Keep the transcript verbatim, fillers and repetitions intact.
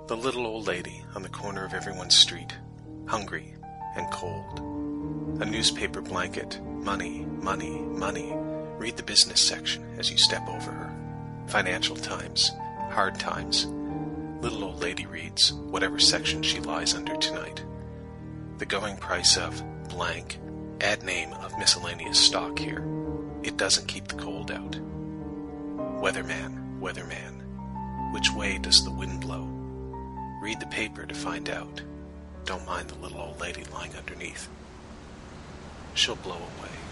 The little old lady on the corner of everyone's street, hungry and cold. A newspaper blanket, money, money, money. Read the business section as you step over her. Financial Times, Hard Times. Little old lady reads whatever section she lies under tonight. The going price of blank, add name of miscellaneous stock here. It doesn't keep the cold out. Weatherman, weatherman, which way does the wind blow? Read the paper to find out. Don't mind the little old lady lying underneath. She'll blow away.